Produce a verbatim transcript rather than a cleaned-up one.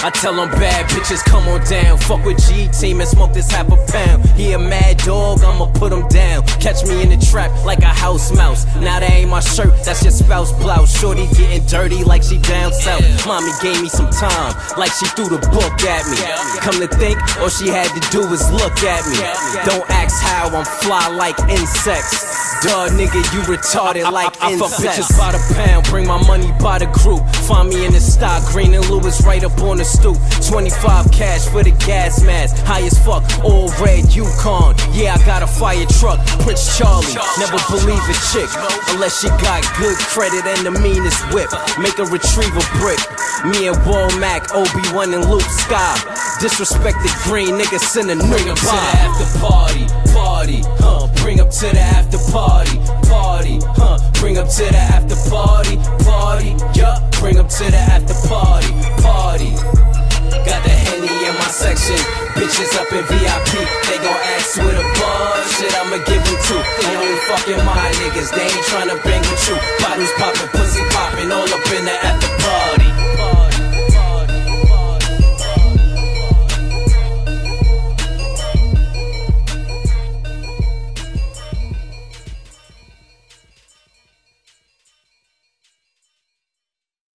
I tell them bad bitches come on down. Fuck with G Team and smoke this half a pound. He a mad dog, I'ma put him down. Catch me in the trap like a house mouse. Now that ain't my shirt, that's your spouse blouse. Shorty getting dirty like she down south. Mommy gave me some time, like she threw the book at me. Come to think, all she had to do was look at me. Don't ask how I'm fly like insects. Duh, nigga, you retarded like I, I, I fuck bitches by the pound, bring my money by the group. Find me in the stock, Green and Lewis right up on the stoop. twenty-five cash for the gas mask, high as fuck, all red Yukon. Yeah, I got a fire truck, Prince Charlie. Never believe a chick unless she got good credit and the meanest whip. Make a retriever brick. Me and Womack, Obi-Wan and Luke Sky. Disrespect the green nigga, send a nigga by. Bring 'em to the after party, party, huh? Bring 'em to the after party, party, huh? Bring 'em to the after party, party, yup. Bring 'em to the after party, party. Got the Henny in my section, bitches up in V I P. They gon' ask with a buzz, shit I'ma give them two. They only fucking my niggas, they ain't tryna bang with you. Bottles poppin', pussy poppin', all up in the after